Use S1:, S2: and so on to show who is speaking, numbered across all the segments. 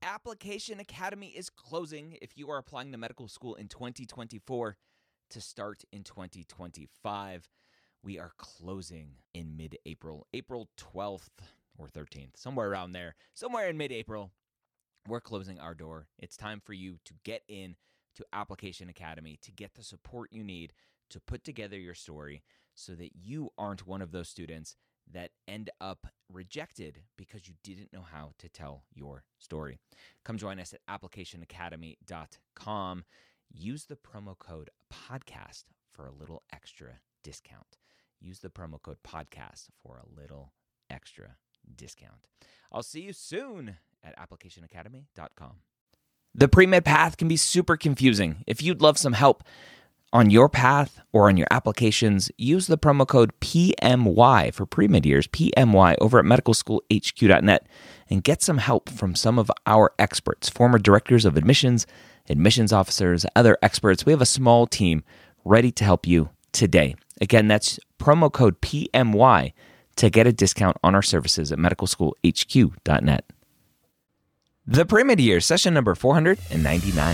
S1: Application Academy is closing if you are applying to medical school in 2024 to start in 2025. We are closing in mid-April, April 12th or 13th, somewhere around there, somewhere in mid-April. We're closing our door. It's time for you to get in to Application Academy to get the support you need to put together your story so that you aren't one of those students that end up rejected because you didn't know how to tell your story. Come join us at applicationacademy.com. Use the promo code podcast for a little extra discount. Use the promo code podcast for a little extra discount. I'll see you soon at applicationacademy.com. The pre-med path can be super confusing. If you'd love some help on your path or on your applications, use the promo code PMY for pre-med years, PMY, over at medicalschoolhq.net and get some help from some of our experts, former directors of admissions, admissions officers, other experts. We have a small team ready to help you today. Again, that's promo code PMY to get a discount on our services at medicalschoolhq.net. The pre-med year, session number 499.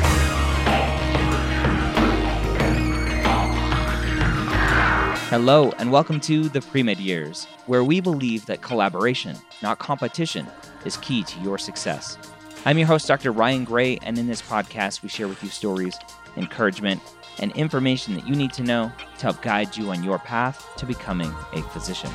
S2: Hello, and welcome to the Pre-Med Years, where we believe that collaboration, not competition, is key to your success. I'm your host, Dr. Ryan Gray, and in this podcast, we share with you stories, encouragement, and information that you need to know to help guide you on your path to becoming a physician.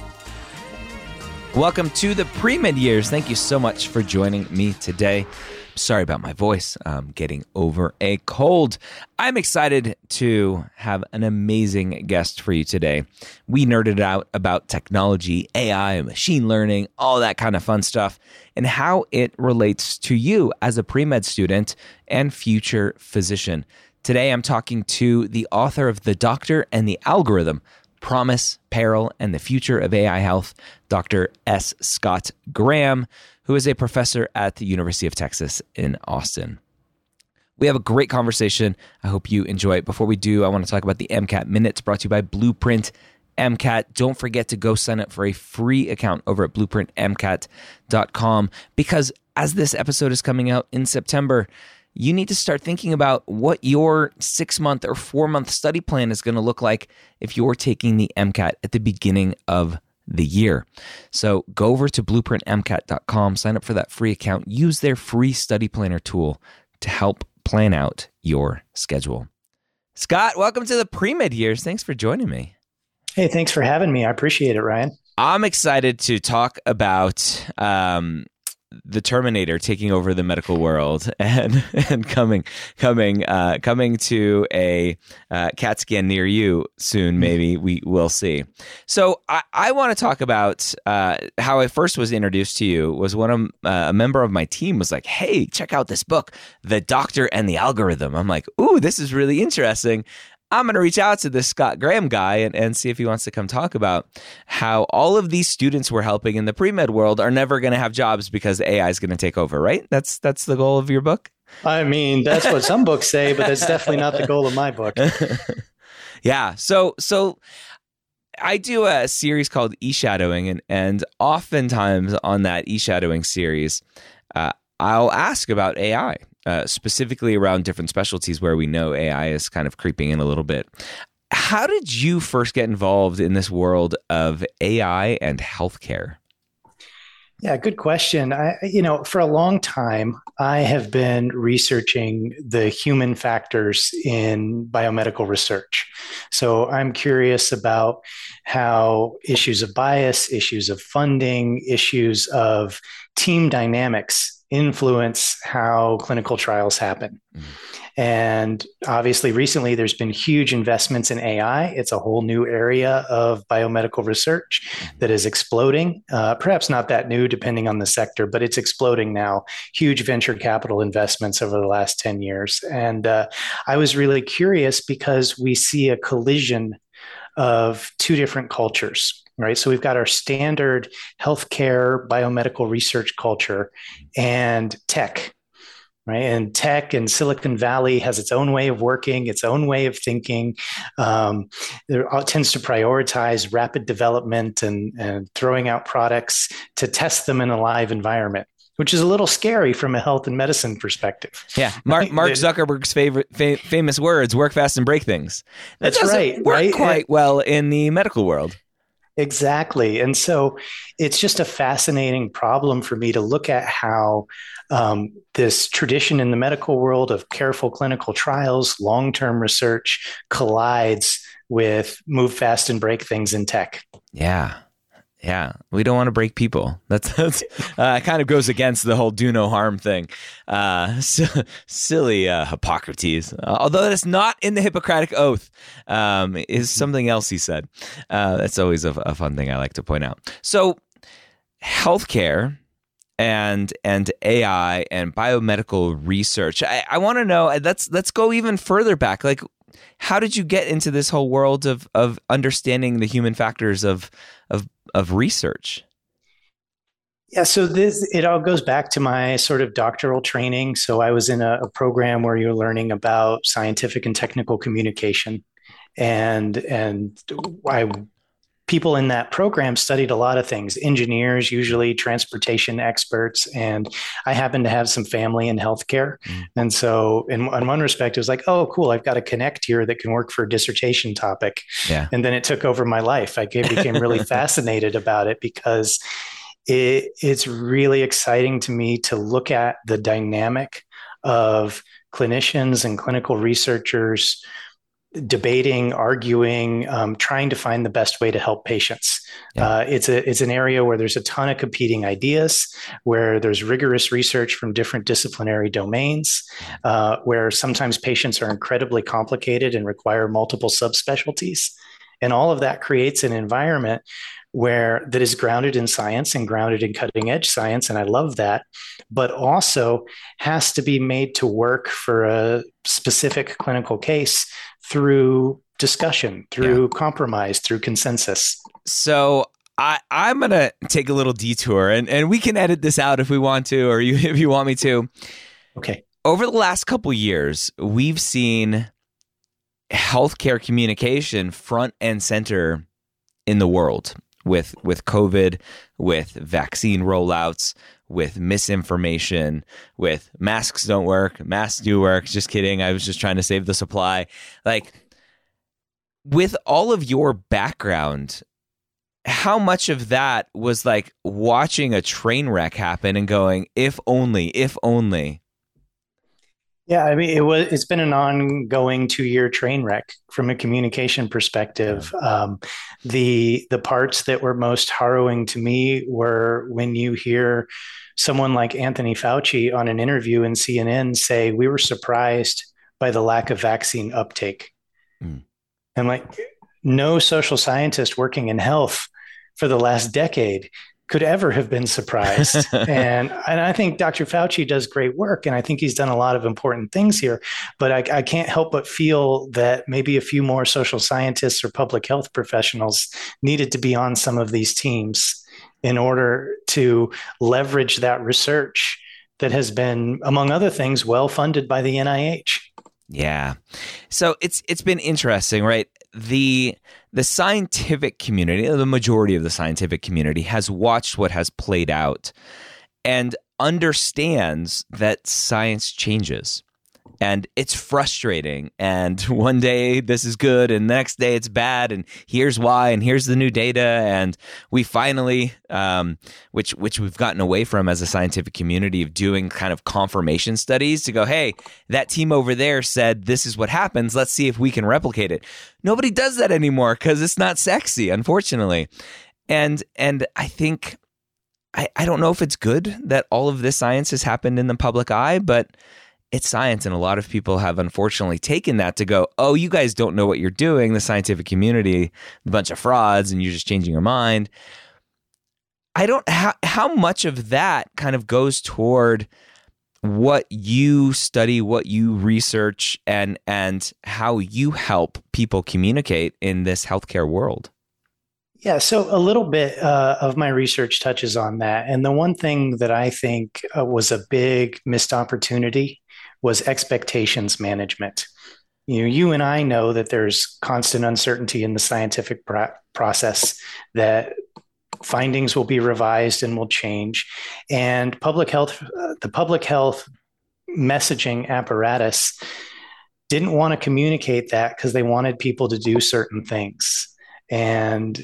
S1: Welcome to the Pre-Med Years. Thank you so much for joining me today. Sorry about my voice. I'm getting over a cold. I'm excited to have an amazing guest for you today. We nerded out about technology, AI, machine learning, all that kind of fun stuff, and how it relates to you as a pre-med student and future physician. Today, I'm talking to the author of The Doctor and the Algorithm: Promise, Peril, and the Future of AI Health, Dr. S. Scott Graham, who is a professor at the University of Texas in Austin. We have a great conversation. I hope you enjoy it. Before we do, I want to talk about the MCAT Minutes brought to you by Blueprint MCAT. Don't forget to go sign up for a free account over at blueprintmcat.com, because as this episode is coming out in September, you need to start thinking about what your 6-month or 4-month study plan is going to look like if you're taking the MCAT at the beginning of the year. So go over to blueprintmcat.com, sign up for that free account, use their free study planner tool to help plan out your schedule. Scott, welcome to the Pre-Med Years. Thanks for joining me.
S3: Hey, thanks for having me. I appreciate it, Ryan.
S1: I'm excited to talk about the Terminator taking over the medical world and coming to a CAT scan near you soon. Maybe we will see. So I want to talk about how I first was introduced to you. Was when a member of my team was like, "Hey, check out this book, The Doctor and the Algorithm." I'm like, "Ooh, this is really interesting." I'm going to reach out to this Scott Graham guy and see if he wants to come talk about how all of these students we're helping in the pre-med world are never going to have jobs because AI is going to take over, right? That's the goal of your book?
S3: I mean, that's what some books say, but that's definitely not the goal of my book.
S1: Yeah. So I do a series called E-Shadowing, and oftentimes on that E-Shadowing series, I'll ask about AI. Specifically around different specialties where we know AI is kind of creeping in a little bit. How did you first get involved in this world of AI and healthcare?
S3: Yeah, good question. For a long time, I have been researching the human factors in biomedical research. So I'm curious about how issues of bias, issues of funding, issues of team dynamics influence how clinical trials happen. And obviously, recently, there's been huge investments in AI. It's a whole new area of biomedical research that is exploding. Perhaps not that new, depending on the sector, but it's exploding now. Huge venture capital investments over the last 10 years. And I was really curious because we see a collision of two different cultures. Right. So we've got our standard healthcare biomedical research culture and tech, right? And tech and Silicon Valley has its own way of working, its own way of thinking. It tends to prioritize rapid development and throwing out products to test them in a live environment. which is a little scary from a health and medicine perspective.
S1: Yeah, Mark Zuckerberg's famous words: "Work fast and break things."
S3: That's right.
S1: Work quite well in the medical world.
S3: Exactly. And so it's just a fascinating problem for me to look at how this tradition in the medical world of careful clinical trials, long-term research collides with move fast and break things in tech.
S1: Yeah. Yeah, we don't want to break people. That's kind of goes against the whole do no harm thing. Silly Hippocrates, although that's not in the Hippocratic Oath, is something else he said. That's always a fun thing I like to point out. So, healthcare and AI and biomedical research. I want to know. Let's go even further back. Like, how did you get into this whole world of understanding the human factors of research?
S3: Yeah, so it all goes back to my sort of doctoral training. So I was in a program where you're learning about scientific and technical communication, and people in that program studied a lot of things, engineers, usually transportation experts. And I happen to have some family in healthcare. And so in one respect, it was like, oh, cool, I've got a connect here that can work for a dissertation topic.
S1: Yeah.
S3: And then it took over my life. I became really fascinated about it because it's really exciting to me to look at the dynamic of clinicians and clinical researchers debating, arguing, trying to find the best way to help patients. Yeah. It's an area where there's a ton of competing ideas, where there's rigorous research from different disciplinary domains, where sometimes patients are incredibly complicated and require multiple subspecialties. And all of that creates an environment that is grounded in science and grounded in cutting edge science. And I love that, but also has to be made to work for a specific clinical case through discussion, through compromise, through consensus.
S1: So I'm going to take a little detour, and we can edit this out if we want to, or if you want me to.
S3: Okay.
S1: Over the last couple years, we've seen healthcare communication front and center in the world with COVID, with vaccine rollouts, with misinformation, with masks don't work, masks do work. Just kidding. I was just trying to save the supply. Like, with all of your background, how much of that was like watching a train wreck happen and going, if only, if only?
S3: Yeah, I mean, it's been an ongoing 2-year train wreck from a communication perspective. The parts that were most harrowing to me were when you hear someone like Anthony Fauci on an interview in CNN say, we were surprised by the lack of vaccine uptake. And like, no social scientist working in health for the last decade could ever have been surprised. And I think Dr. Fauci does great work, and I think he's done a lot of important things here. But I can't help but feel that maybe a few more social scientists or public health professionals needed to be on some of these teams in order to leverage that research that has been, among other things, well funded by the NIH.
S1: Yeah. So it's been interesting, right? The scientific community, the majority of the scientific community, has watched what has played out and understands that science changes. And it's frustrating. And one day this is good, and the next day it's bad. And here's why, and here's the new data. And we finally, which we've gotten away from as a scientific community, of doing kind of confirmation studies to go, hey, that team over there said this is what happens. Let's see if we can replicate it. Nobody does that anymore because it's not sexy, unfortunately. And I think, I don't know if it's good that all of this science has happened in the public eye, but it's science, and a lot of people have unfortunately taken that to go, oh, you guys don't know what you're doing, the scientific community, a bunch of frauds, and you're just changing your mind. How much of that kind of goes toward what you study, what you research, and how you help people communicate in this healthcare world?
S3: Yeah, so a little bit of my research touches on that. And the one thing that I think was a big missed opportunity was expectations management. You and I know that there's constant uncertainty in the scientific process, that findings will be revised and will change. And the public health messaging apparatus didn't want to communicate that because they wanted people to do certain things. And,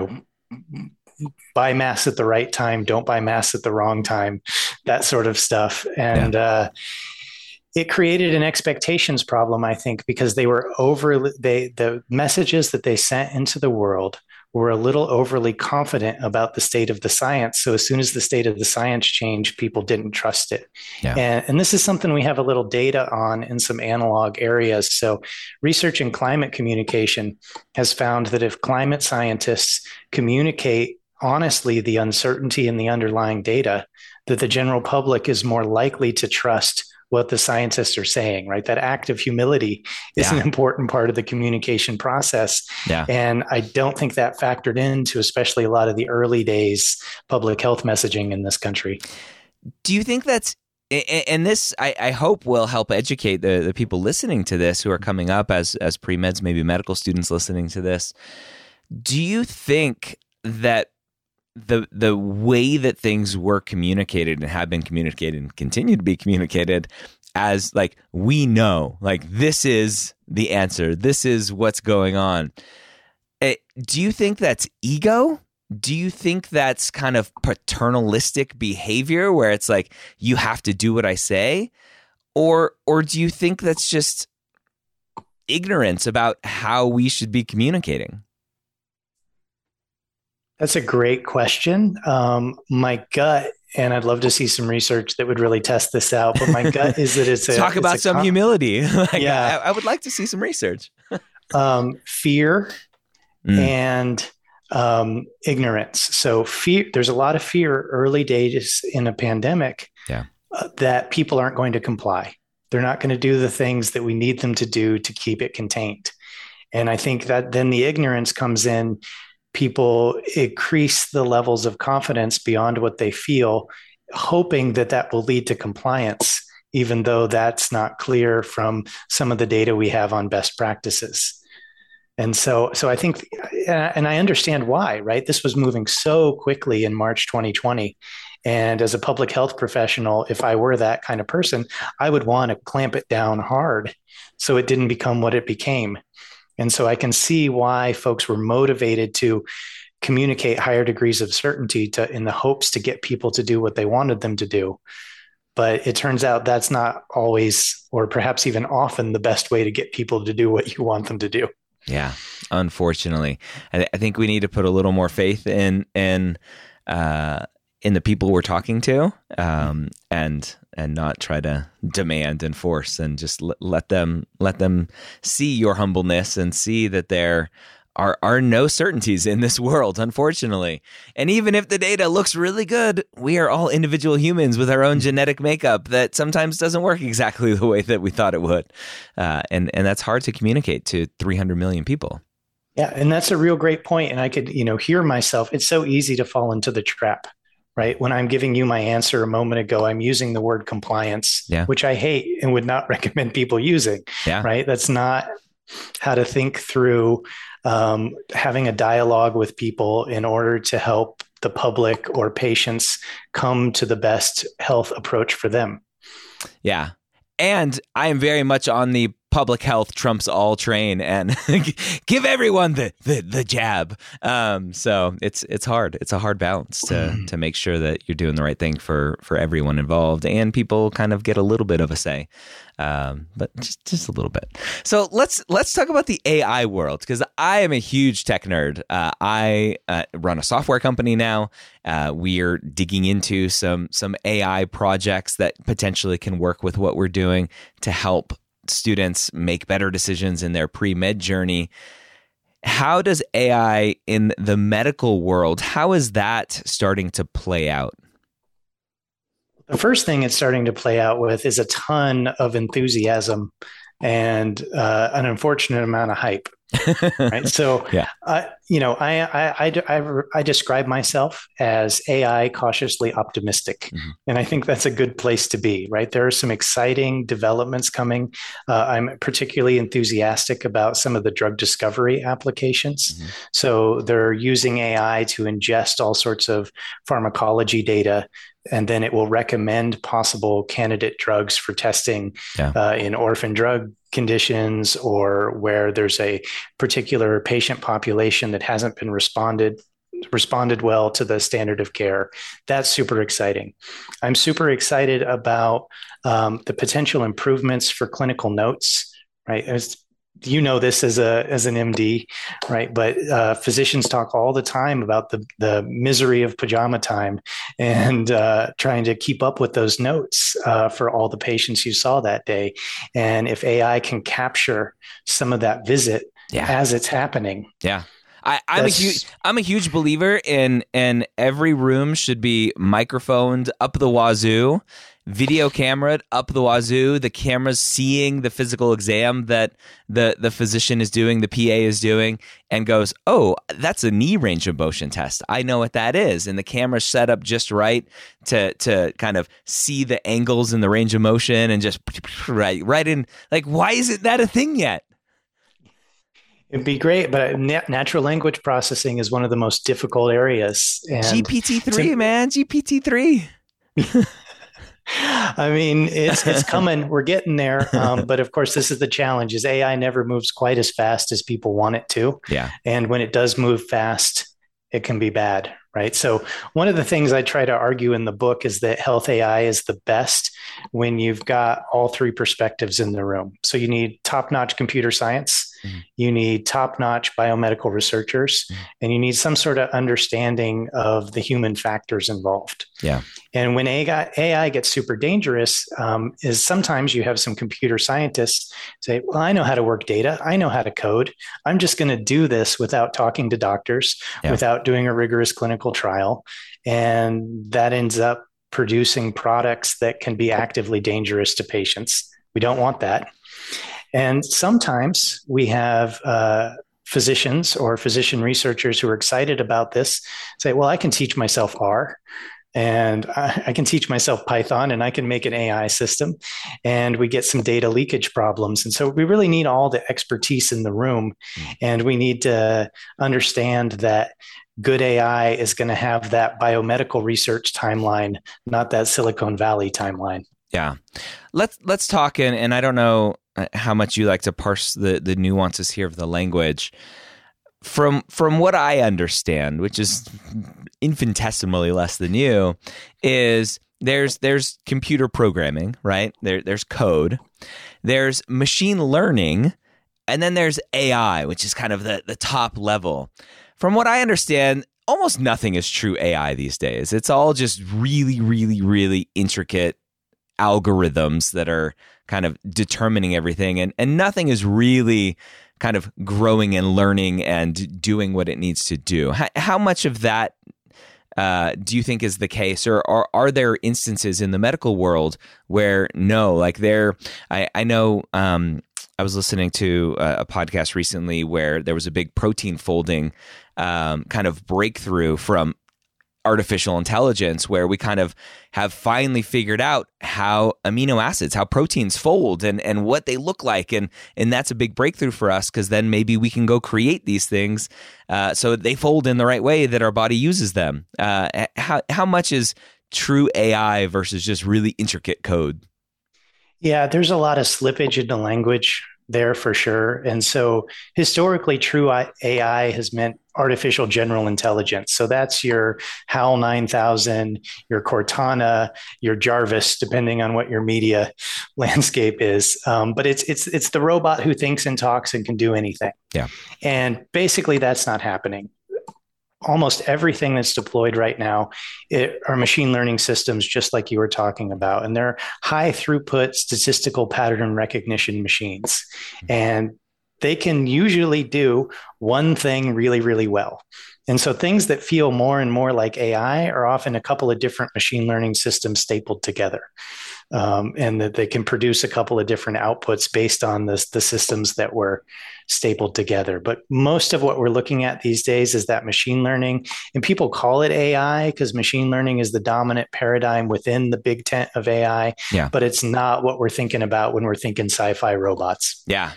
S3: buy masks at the right time, don't buy masks at the wrong time, that sort of stuff. And it created an expectations problem, I think, because the messages that they sent into the world were a little overly confident about the state of the science. So as soon as the state of the science changed, people didn't trust it. Yeah. And this is something we have a little data on in some analog areas. So research in climate communication has found that if climate scientists communicate honestly the uncertainty in the underlying data, that the general public is more likely to trust what the scientists are saying, right? That act of humility is an important part of the communication process. Yeah. And I don't think that factored into especially a lot of the early days public health messaging in this country.
S1: Do you think that's, and this I hope will help educate the people listening to this who are coming up as pre-meds, maybe medical students listening to this. Do you think that the way that things were communicated and have been communicated and continue to be communicated as like, we know, like, this is the answer, this is what's going on. Do you think that's ego? Do you think that's kind of paternalistic behavior where it's like, you have to do what I say? Or do you think that's just ignorance about how we should be communicating?
S3: That's a great question. My gut, and I'd love to see some research that would really test this out, but my gut is that it's
S1: talk about some humility. I would like to see some research.
S3: Fear and ignorance. So fear, there's a lot of fear early days in a pandemic that people aren't going to comply. They're not going to do the things that we need them to do to keep it contained. And I think that then the ignorance comes in. People increase the levels of confidence beyond what they feel, hoping that will lead to compliance, even though that's not clear from some of the data we have on best practices. And so I think, and I understand why, right? This was moving so quickly in March 2020. And as a public health professional, if I were that kind of person, I would want to clamp it down hard so it didn't become what it became. And so I can see why folks were motivated to communicate higher degrees of certainty in the hopes to get people to do what they wanted them to do. But it turns out that's not always, or perhaps even often, the best way to get people to do what you want them to do.
S1: Yeah, unfortunately. I think we need to put a little more faith in the people we're talking to, and not try to demand and force, and just let them see your humbleness and see that there are no certainties in this world, unfortunately. And even if the data looks really good, we are all individual humans with our own genetic makeup that sometimes doesn't work exactly the way that we thought it would. And that's hard to communicate to 300 million people.
S3: Yeah, and that's a real great point. And I could, hear myself. It's so easy to fall into the trap. Right. When I'm giving you my answer a moment ago, I'm using the word compliance, which I hate and would not recommend people using. Yeah. Right. That's not how to think through having a dialogue with people in order to help the public or patients come to the best health approach for them.
S1: Yeah. And I am very much on the public health trumps all train and give everyone the jab. So it's hard. It's a hard balance to make sure that you're doing the right thing for everyone involved, and people kind of get a little bit of a say, but just a little bit. So let's talk about the AI world, because I am a huge tech nerd. I run a software company now. We're digging into some AI projects that potentially can work with what we're doing to help students make better decisions in their pre-med journey. How does AI in the medical world, how is that starting to play out?
S3: The first thing it's starting to play out with is a ton of enthusiasm and an unfortunate amount of hype. Right. So,
S1: Yeah.
S3: I describe myself as AI cautiously optimistic.
S1: Mm-hmm.
S3: And I think that's a good place to be, right? There are some exciting developments coming. I'm particularly enthusiastic about some of the drug discovery applications.
S1: Mm-hmm.
S3: So they're using AI to ingest all sorts of pharmacology data, and then it will recommend possible candidate drugs for testing in orphan drug conditions, or where there's a particular patient population that hasn't been responded well to the standard of care. That's super exciting. I'm super excited about the potential improvements for clinical notes, right? You know this as an MD, right? But physicians talk all the time about the misery of pajama time and trying to keep up with those notes for all the patients you saw that day. And if AI can capture some of that visit as it's happening,
S1: I'm a huge believer in every room should be microphoned up the wazoo, video camera up the wazoo, the camera's seeing the physical exam that the physician is doing, the PA is doing, and goes, oh, that's a knee range of motion test. I know what that is. And the camera's set up just right to kind of see the angles in the range of motion and just right in. Like, why isn't that a thing yet?
S3: It'd be great, but natural language processing is one of the most difficult areas. And
S1: GPT-3, man, GPT-3.
S3: I mean, it's coming. We're getting there. But of course, this is the challenge: is AI never moves quite as fast as people want it to.
S1: Yeah.
S3: And when it does move fast, it can be bad, right? So one of the things I try to argue in the book is that health AI is the best when you've got all three perspectives in the room. So you need top-notch computer science, you need top-notch biomedical researchers, and you need some sort of understanding of the human factors involved.
S1: Yeah.
S3: And when AI gets super dangerous, is sometimes you have some computer scientists say, well, I know how to work data. I know how to code. I'm just going to do this without talking to doctors, without doing a rigorous clinical trial. And that ends up producing products that can be actively dangerous to patients. We don't want that. And sometimes we have physicians or physician researchers who are excited about this say, well, I can teach myself R. And I can teach myself Python and I can make an AI system, and we get some data leakage problems. And so we really need all the expertise in the room, and we need to understand that good AI is going to have that biomedical research timeline, not that Silicon Valley timeline.
S1: Yeah. Let's talk, and I don't know how much you like to parse the nuances here of the language. From what I understand, which is infinitesimally less than you, is there's computer programming, right? There's code, there's machine learning, and then there's AI, which is kind of the top level. From what I understand, almost nothing is true AI these days. It's all just really, really, really intricate algorithms that are kind of determining everything, and nothing is really kind of growing and learning and doing what it needs to do. How much of that do you think is the case, or are there instances in the medical world where no, like I know I was listening to a podcast recently where there was a big protein folding kind of breakthrough from artificial intelligence, where we kind of have finally figured out how amino acids, how proteins fold and what they look like. And that's a big breakthrough for us, because then maybe we can go create these things so they fold in the right way that our body uses them. How much is true AI versus just really intricate code?
S3: Yeah, there's a lot of slippage in the language there for sure. And so historically, true AI has meant artificial general intelligence. So that's your HAL 9000, your Cortana, your Jarvis, depending on what your media landscape is. But it's the robot who thinks and talks and can do anything.
S1: Yeah.
S3: And basically, that's not happening. Almost everything that's deployed right now are machine learning systems, just like you were talking about. And they're high throughput statistical pattern recognition machines. And they can usually do one thing really, really well. And so things that feel more and more like AI are often a couple of different machine learning systems stapled together. and that they can produce a couple of different outputs based on the systems that were stapled together. But most of what we're looking at these days is that machine learning, and people call it AI because machine learning is the dominant paradigm within the big tent of AI.
S1: Yeah.
S3: But it's not what we're thinking about when we're thinking sci-fi robots.
S1: Yeah.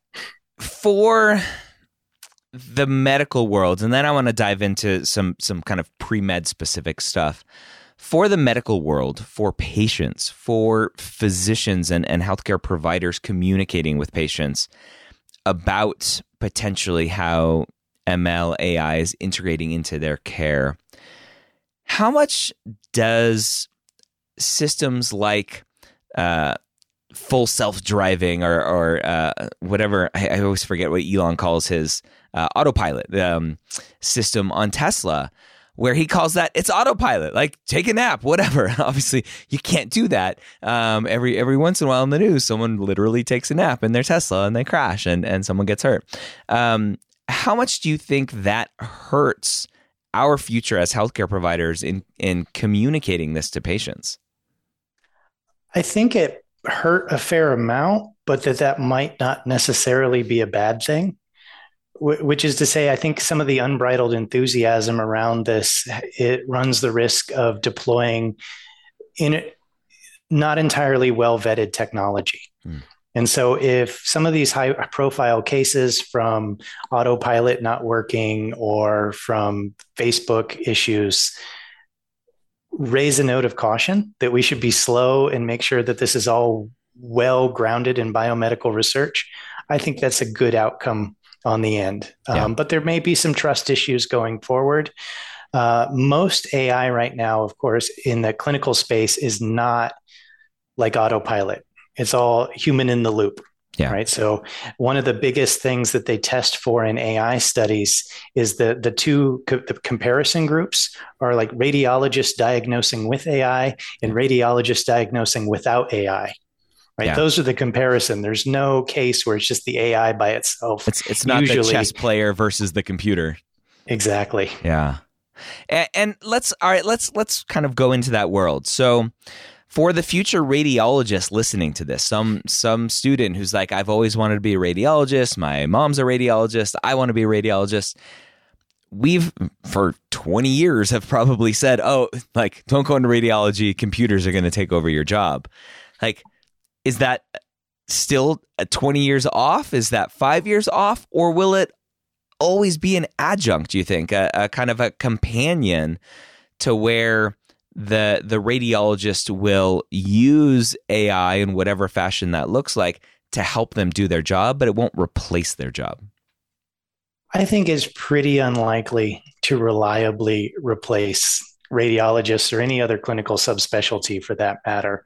S1: For the medical world, and then I want to dive into some kind of pre-med specific stuff. For the medical world, for patients, for physicians and healthcare providers communicating with patients about potentially how ML AI is integrating into their care, how much does systems like full self-driving or whatever, I always forget what Elon calls his autopilot system on Tesla, where he calls that it's autopilot, like take a nap, whatever. Obviously, you can't do that. Every once in a while in the news, someone literally takes a nap in their Tesla and they crash and someone gets hurt. How much do you think that hurts our future as healthcare providers in communicating this to patients?
S3: I think it hurt a fair amount, but that might not necessarily be a bad thing. Which is to say, I think some of the unbridled enthusiasm around this, it runs the risk of deploying in not entirely well-vetted technology. And so if some of these high-profile cases from autopilot not working or from Facebook issues raise a note of caution that we should be slow and make sure that this is all well-grounded in biomedical research, I think that's a good outcome on the end. But there may be some trust issues going forward. Most AI right now, of course, in the clinical space is not like autopilot. It's all human in the loop, right? So one of the biggest things that they test for in AI studies is the comparison groups are like radiologists diagnosing with AI and radiologists diagnosing without AI. Right. Yeah. Those are the comparison. There's no case where it's just the AI by itself.
S1: It's not usually the chess player versus the computer.
S3: Exactly.
S1: Yeah. And let's kind of go into that world. So for the future radiologist listening to this, some student who's like, I've always wanted to be a radiologist. My mom's a radiologist. I want to be a radiologist. We've, for 20 years, have probably said, oh, like, don't go into radiology. Computers are going to take over your job. Like, is that still 20 years off? Is that 5 years off? Or will it always be an adjunct, do you think? A kind of a companion to where the radiologist will use AI in whatever fashion that looks like to help them do their job, but it won't replace their job?
S3: I think it's pretty unlikely to reliably replace radiologists or any other clinical subspecialty for that matter.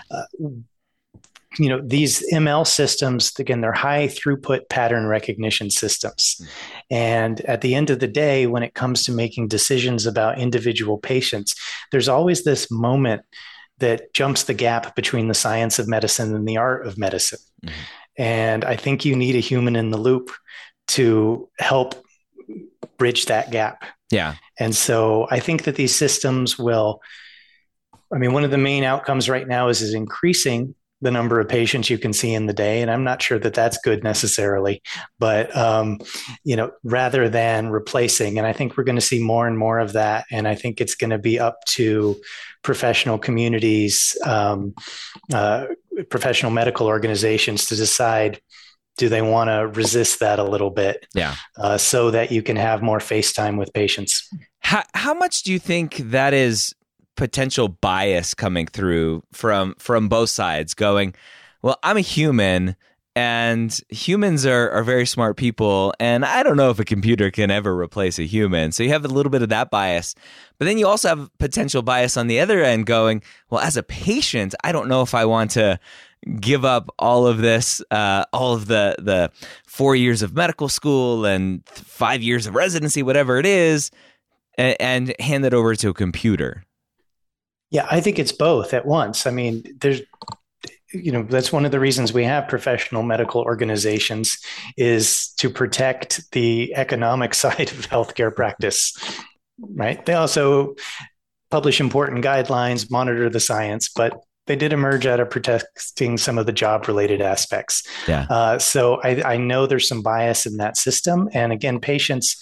S3: These ML systems, again, they're high throughput pattern recognition systems. And at the end of the day, when it comes to making decisions about individual patients, there's always this moment that jumps the gap between the science of medicine and the art of medicine. And I think you need a human in the loop to help bridge that gap.
S1: Yeah.
S3: And so I think that these systems will, one of the main outcomes right now is increasing the number of patients you can see in the day. And I'm not sure that that's good necessarily, but, rather than replacing, and I think we're going to see more and more of that. And I think it's going to be up to professional communities, professional medical organizations to decide, do they want to resist that a little bit?
S1: Yeah.
S3: So that you can have more face time with patients.
S1: How much do you think that is potential bias coming through from both sides going, well, I'm a human and humans are very smart people. And I don't know if a computer can ever replace a human. So you have a little bit of that bias, but then you also have potential bias on the other end going, well, as a patient, I don't know if I want to give up all of this, all of the 4 years of medical school and 5 years of residency, whatever it is, and hand it over to a computer.
S3: Yeah, I think it's both at once. There's, that's one of the reasons we have professional medical organizations is to protect the economic side of healthcare practice, right? They also publish important guidelines, monitor the science, but they did emerge out of protecting some of the job related aspects.
S1: Yeah.
S3: So I know there's some bias in that system. And again, patients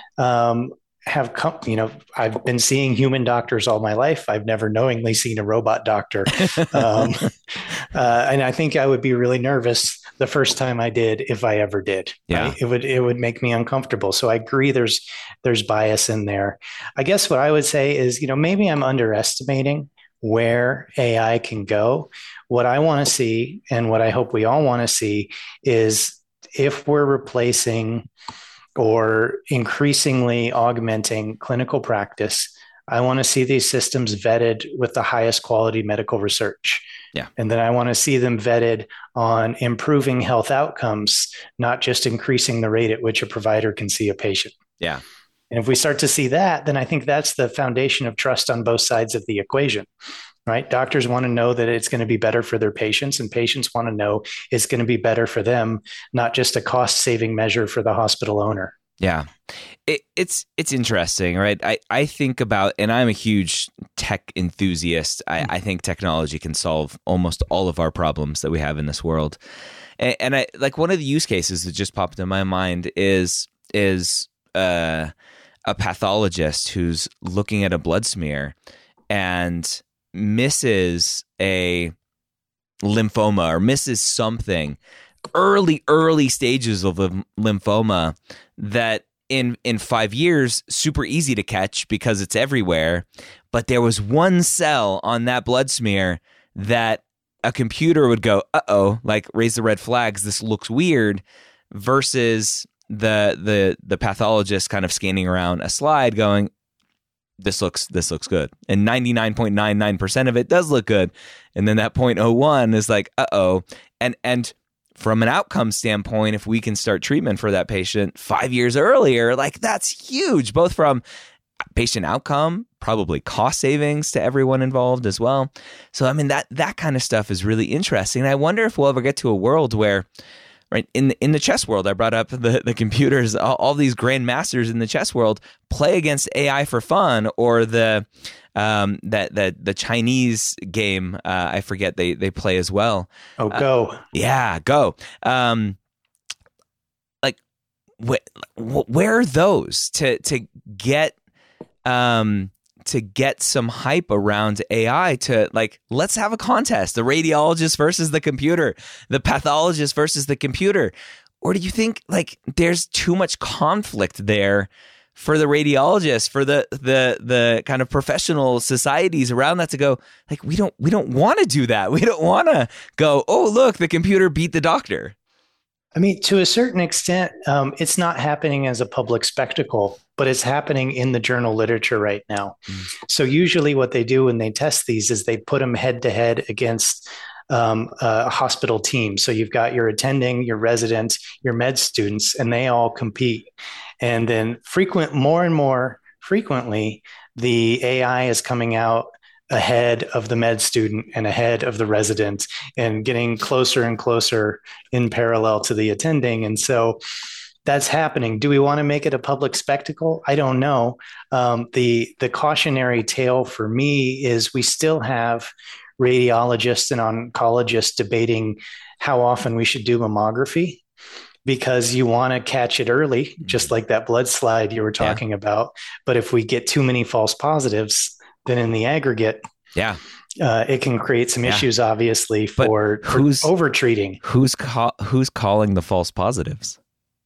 S3: have come, I've been seeing human doctors all my life. I've never knowingly seen a robot doctor. And I think I would be really nervous the first time I did, if I ever did.
S1: Yeah.
S3: Right? It would make me uncomfortable. So I agree there's bias in there. I guess what I would say is, maybe I'm underestimating where AI can go. What I want to see, and what I hope we all want to see, is if we're replacing or increasingly augmenting clinical practice, I want to see these systems vetted with the highest quality medical research.
S1: Yeah.
S3: And then I want to see them vetted on improving health outcomes, not just increasing the rate at which a provider can see a patient.
S1: Yeah.
S3: And if we start to see that, then I think that's the foundation of trust on both sides of the equation. Right? Doctors want to know that it's going to be better for their patients, and patients want to know it's going to be better for them, not just a cost-saving measure for the hospital owner.
S1: Yeah. It's interesting, right? I think about, and I'm a huge tech enthusiast. I think technology can solve almost all of our problems that we have in this world. And I like, one of the use cases that just popped in my mind is a pathologist who's looking at a blood smear and misses a lymphoma or misses something, early stages of lymphoma that in 5 years, super easy to catch because it's everywhere. But there was one cell on that blood smear that a computer would go, uh-oh, like raise the red flags, this looks weird, versus the pathologist kind of scanning around a slide going, this looks good. And 99.99% of it does look good. And then that 0.01 is like, uh-oh. And from an outcome standpoint, if we can start treatment for that patient 5 years earlier, like that's huge, both from patient outcome, probably cost savings to everyone involved as well. So, I mean, that kind of stuff is really interesting. And I wonder if we'll ever get to a world where, right, in the chess world, I brought up the computers, all these grandmasters in the chess world play against AI for fun, or the Chinese game, I forget, they play as well.
S3: Oh, Go.
S1: Yeah, Go. Like, where are those to get some hype around AI, to like, let's have a contest, the radiologist versus the computer, the pathologist versus the computer? Or do you think like there's too much conflict there for the radiologist, for the kind of professional societies around that to go, like, we don't want to do that. We don't want to go, oh, look, the computer beat the doctor.
S3: I mean, to a certain extent, it's not happening as a public spectacle, but it's happening in the journal literature right now. So usually what they do when they test these is they put them head to head against a hospital team. So you've got your attending, your residents, your med students, and they all compete. And then more and more frequently, the AI is coming out ahead of the med student and ahead of the resident, and getting closer and closer in parallel to the attending. And so that's happening. Do we want to make it a public spectacle? I don't know. The cautionary tale for me is we still have radiologists and oncologists debating how often we should do mammography, because you want to catch it early, just like that blood slide you were talking about. But if we get too many false positives, then in the aggregate, it can create some issues, obviously, for over-treating.
S1: Who's calling the false positives?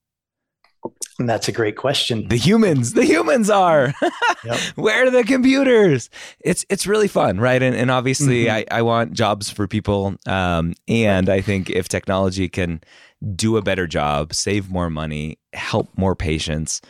S3: And that's a great question.
S1: The humans are. Yep. Where are the computers? It's really fun, right? And obviously, I want jobs for people. And I think if technology can do a better job, save more money, help more patients,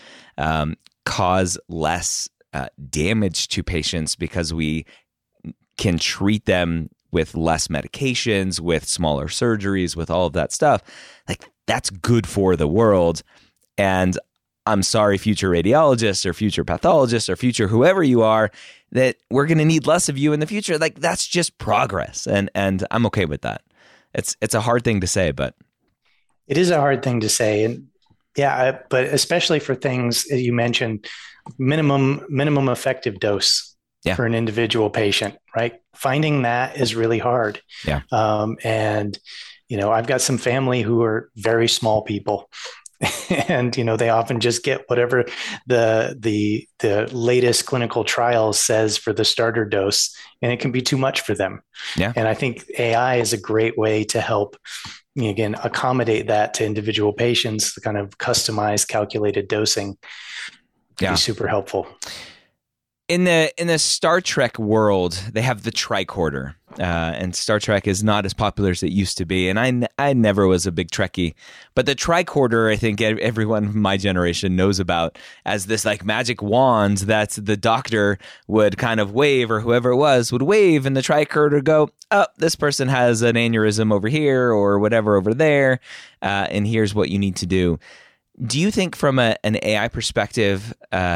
S1: cause less damage to patients, because we can treat them with less medications, with smaller surgeries, with all of that stuff, like that's good for the world. And I'm sorry, future radiologists or future pathologists or future whoever you are, that we're going to need less of you in the future. Like that's just progress. And I'm okay with that. It's a hard thing to say, but
S3: it is a hard thing to say. And but especially for things you mentioned, minimum effective dose. for an individual patient, right? Finding that is really hard.
S1: Yeah.
S3: And, I've got some family who are very small people. And they often just get whatever the latest clinical trial says for the starter dose, and it can be too much for them.
S1: Yeah.
S3: And I think AI is a great way to help, again, accommodate that to individual patients. The kind of customized, calculated dosing can be super helpful.
S1: In the Star Trek world, they have the tricorder, and Star Trek is not as popular as it used to be. And I never was a big Trekkie, but the tricorder, I think everyone from my generation knows about as this like magic wand that the doctor would kind of wave, or whoever it was would wave, and the tricorder go, oh, this person has an aneurysm over here or whatever over there, and here's what you need to do. Do you think from an AI perspective,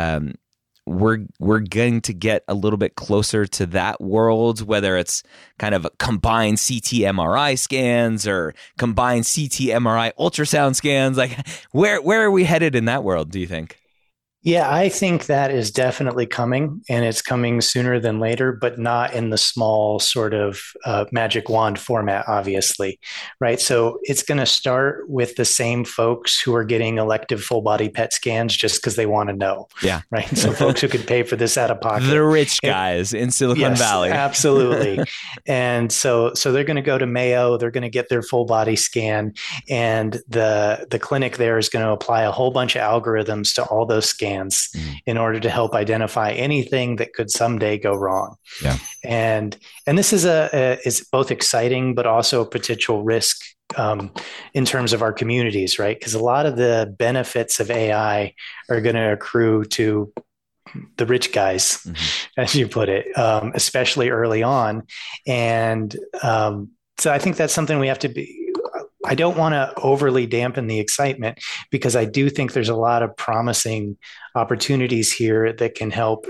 S1: we're going to get a little bit closer to that world, whether it's kind of combined CT MRI scans or combined CT MRI ultrasound scans? Like, where are we headed in that world, do you think?
S3: Yeah, I think that is definitely coming, and it's coming sooner than later, but not in the small sort of magic wand format, obviously, right? So it's going to start with the same folks who are getting elective full body PET scans just because they want to know.
S1: Yeah.
S3: Right. So folks who could pay for this out of pocket.
S1: The rich guys in Silicon Valley.
S3: Absolutely. And so they're going to go to Mayo, they're going to get their full body scan, and the clinic there is going to apply a whole bunch of algorithms to all those scans in order to help identify anything that could someday go wrong.
S1: Yeah.
S3: And this is both exciting, but also a potential risk in terms of our communities, right? Because a lot of the benefits of AI are going to accrue to the rich guys, as you put it, especially early on. And so I think that's something we have to be. I don't want to overly dampen the excitement, because I do think there's a lot of promising opportunities here that can help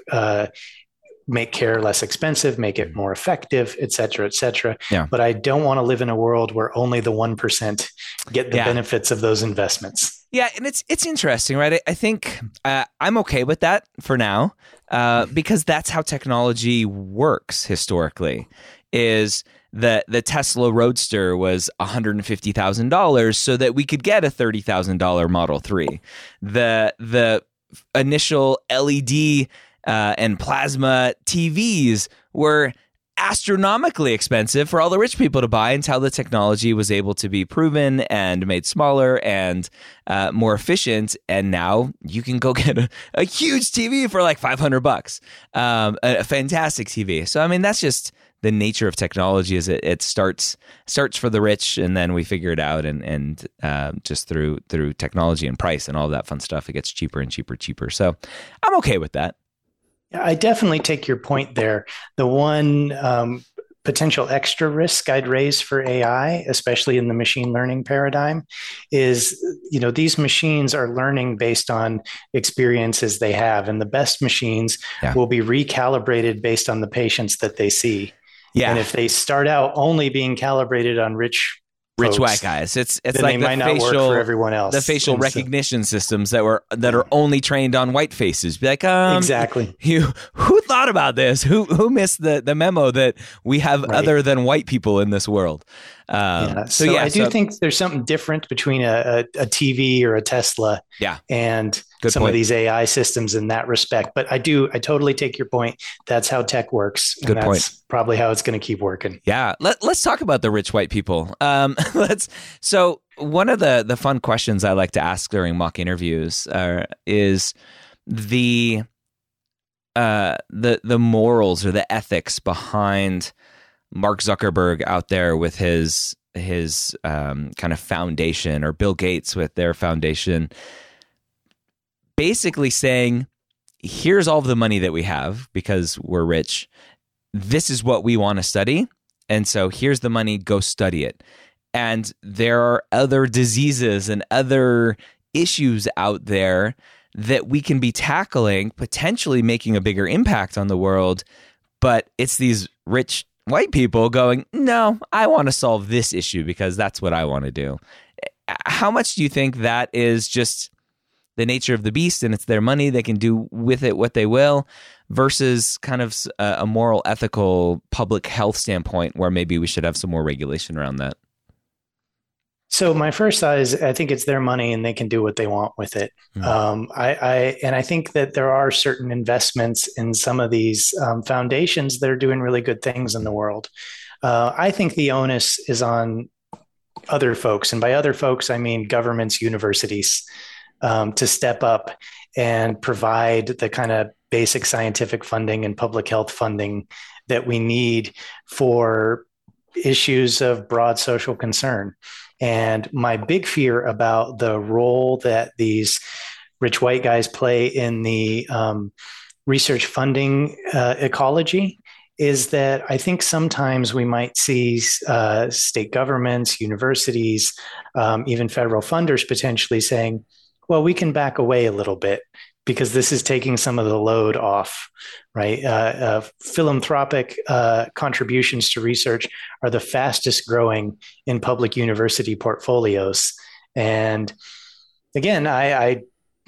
S3: make care less expensive, make it more effective, et cetera, et cetera.
S1: Yeah.
S3: But I don't want to live in a world where only the 1% get the benefits of those investments.
S1: Yeah, and it's interesting, right? I think I'm okay with that for now, because that's how technology works historically. Is the Tesla Roadster was $150,000 so that we could get a $30,000 Model 3. The initial LED and plasma TVs were astronomically expensive for all the rich people to buy until the technology was able to be proven and made smaller and more efficient. And now you can go get a huge TV for like $500, a fantastic TV. So, I mean, that's just the nature of technology, is it starts for the rich, and then we figure it out, and just through technology and price and all that fun stuff, it gets cheaper and cheaper. So I'm okay with that.
S3: I definitely take your point there. The one potential extra risk I'd raise for AI, especially in the machine learning paradigm, is, these machines are learning based on experiences they have, and the best machines will be recalibrated based on the patients that they see. Yeah. And if they start out only being calibrated on rich
S1: white guys, it's like
S3: they might not work for everyone else.
S1: The facial recognition systems that are only trained on white faces. Be like,
S3: exactly.
S1: Who thought about this? Who missed the memo that we have other than white people in this world? So I do think there's something different between a TV or a Tesla and of these AI systems in that respect. But I totally take your point. That's how tech works. And that's probably how it's going to keep working. Yeah. Let's talk about the rich white people. So one of the fun questions I like to ask during mock interviews is the morals or the ethics behind Mark Zuckerberg out there with his kind of foundation, or Bill Gates with their foundation, basically saying, here's all of the money that we have because we're rich. This is what we want to study. And so here's the money, go study it. And there are other diseases and other issues out there that we can be tackling, potentially making a bigger impact on the world. But it's these rich white people going, no, I want to solve this issue because that's what I want to do. How much do you think that is just the nature of the beast, and it's their money, they can do with it what they will, versus kind of a moral, ethical, public health standpoint where maybe we should have some more regulation around that?
S3: So my first thought is I think it's their money and they can do what they want with it. I think that there are certain investments in some of these foundations that are doing really good things in the world. I think the onus is on other folks, and by other folks I mean governments, universities, to step up and provide the kind of basic scientific funding and public health funding that we need for issues of broad social concern. And my big fear about the role that these rich white guys play in the research funding ecology is that I think sometimes we might see state governments, universities, even federal funders potentially saying, well, we can back away a little bit because this is taking some of the load off, right? Philanthropic contributions to research are the fastest growing in public university portfolios. And again, I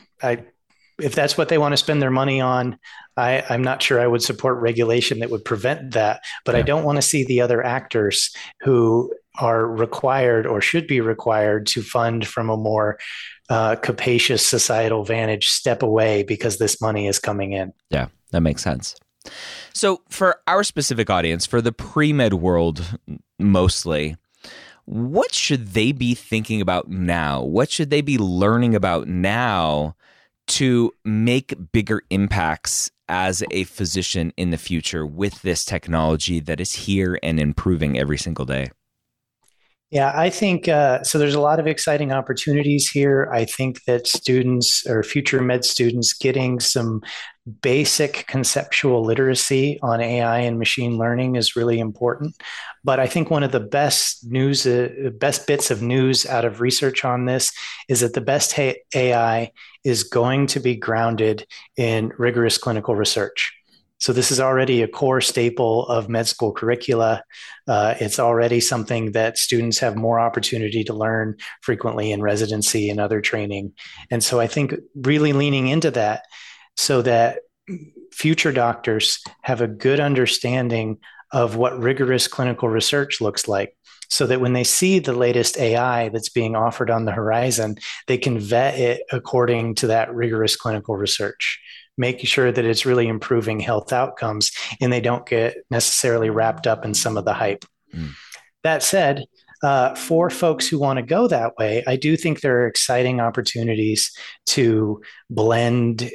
S3: if that's what they want to spend their money on, I'm not sure I would support regulation that would prevent that. But I don't want to see the other actors who are required or should be required to fund from a more capacious societal vantage step away because this money is coming in.
S1: Yeah, that makes sense. So for our specific audience, for the pre-med world mostly, what should they be thinking about now? What should they be learning about now to make bigger impacts as a physician in the future with this technology that is here and improving every single day?
S3: Yeah, I think so. There's a lot of exciting opportunities here. I think that students or future med students getting some basic conceptual literacy on AI and machine learning is really important. But I think one of the best bits of news out of research on this is that the best AI is going to be grounded in rigorous clinical research. So this is already a core staple of med school curricula. It's already something that students have more opportunity to learn frequently in residency and other training. And so I think really leaning into that so that future doctors have a good understanding of what rigorous clinical research looks like, so that when they see the latest AI that's being offered on the horizon, they can vet it according to that rigorous clinical research, making sure that it's really improving health outcomes and they don't get necessarily wrapped up in some of the hype. That said, for folks who want to go that way, I do think there are exciting opportunities to blend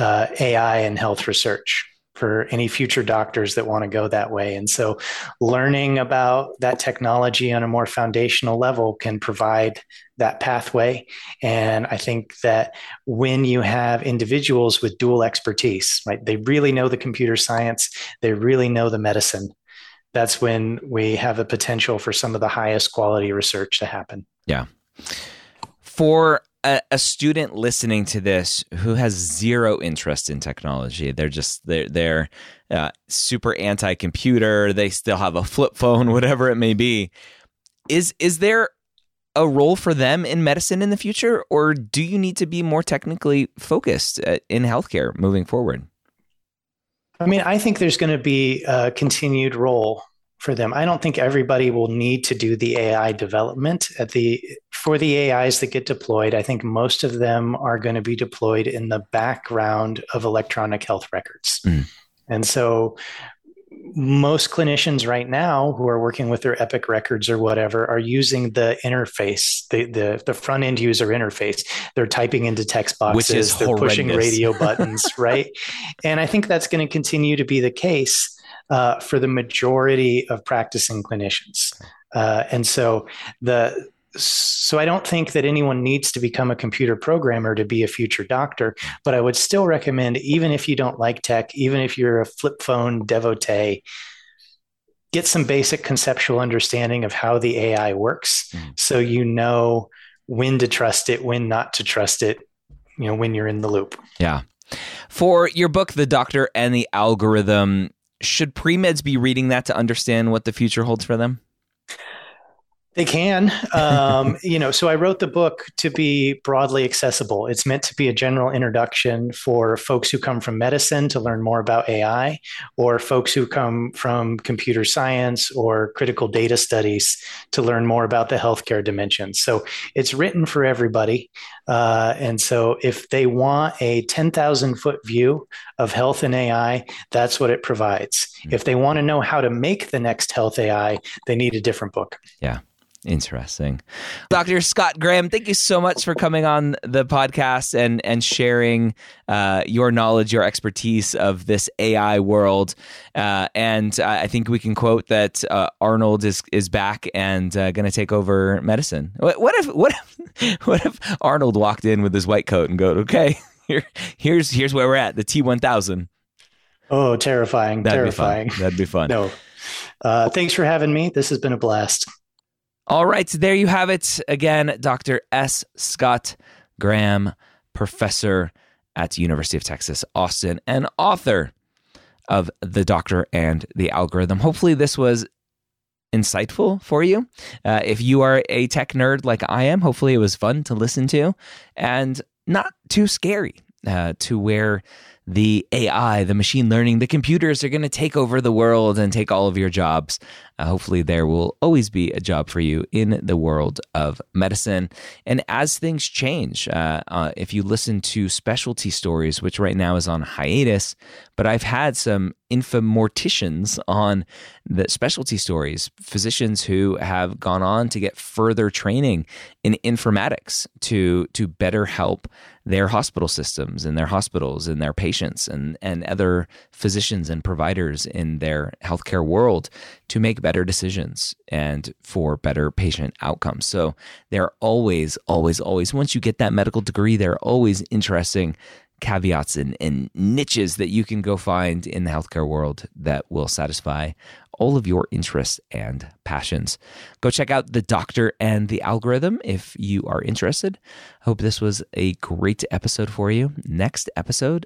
S3: AI and health research for any future doctors that want to go that way. And so learning about that technology on a more foundational level can provide that pathway. And I think that when you have individuals with dual expertise, right, they really know the computer science, they really know the medicine, that's when we have a potential for some of the highest quality research to happen.
S1: Yeah. For a student listening to this who has zero interest in technology, they're super anti-computer, they still have a flip phone, whatever it may be, is there a role for them in medicine in the future, or do you need to be more technically focused in healthcare moving forward?
S3: I mean, I think there's going to be a continued role for them. I don't think everybody will need to do the AI development for the AIs that get deployed. I think most of them are going to be deployed in the background of electronic health records. And so most clinicians right now who are working with their Epic records or whatever are using the interface, the front end user interface. They're typing into text boxes,
S1: which is
S3: they're
S1: horrendous.
S3: Pushing radio buttons, right? And I think that's going to continue to be the case for the majority of practicing clinicians. And so I don't think that anyone needs to become a computer programmer to be a future doctor, but I would still recommend, even if you don't like tech, even if you're a flip phone devotee, get some basic conceptual understanding of how the AI works, so you know when to trust it, when not to trust it, when you're in the loop.
S1: Yeah. For your book, The Doctor and the Algorithm, should pre-meds be reading that to understand what the future holds for them?
S3: They can. So I wrote the book to be broadly accessible. It's meant to be a general introduction for folks who come from medicine to learn more about AI, or folks who come from computer science or critical data studies to learn more about the healthcare dimension. So it's written for everybody. And so if they want a 10,000-foot view of health and AI, that's what it provides. If they want to know how to make the next health AI, they need a different book.
S1: Yeah. Interesting. Dr. Scott Graham, thank you so much for coming on the podcast and sharing your knowledge, your expertise of this AI world. And I think we can quote that Arnold is back and going to take over medicine. What if Arnold walked in with his white coat and go, okay, here's where we're at, the T-1000.
S3: Oh, terrifying. Terrifying.
S1: That'd be fun.
S3: No. Thanks for having me. This has been a blast.
S1: All right, there you have it. Again, Dr. S. Scott Graham, professor at the University of Texas, Austin, and author of The Doctor and the Algorithm. Hopefully this was insightful for you. If you are a tech nerd like I am, hopefully it was fun to listen to and not too scary to where the AI, the machine learning, the computers are going to take over the world and take all of your jobs. Hopefully there will always be a job for you in the world of medicine. And as things change, if you listen to Specialty Stories, which right now is on hiatus, but I've had some infomorticians on the Specialty Stories, physicians who have gone on to get further training in informatics to better help their hospital systems and their hospitals and their patients and other physicians and providers in their healthcare world to make better decisions and for better patient outcomes. So there are always, once you get that medical degree, there are always interesting caveats and niches that you can go find in the healthcare world that will satisfy all of your interests and passions. Go check out The Doctor and the Algorithm if you are interested. Hope this was a great episode for you. Next episode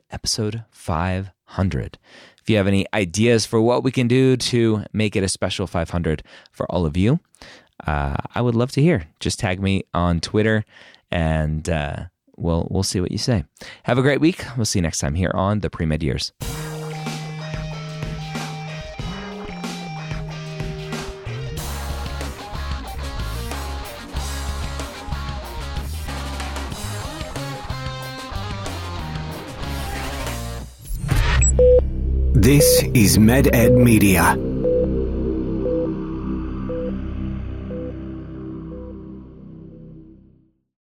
S1: 500. If you have any ideas for what we can do to make it a special 500 for all of you, I would love to hear. Just tag me on Twitter and we'll see what you say. Have a great week. We'll see you next time here on the Pre-Med Years.
S4: This is MedEd Media.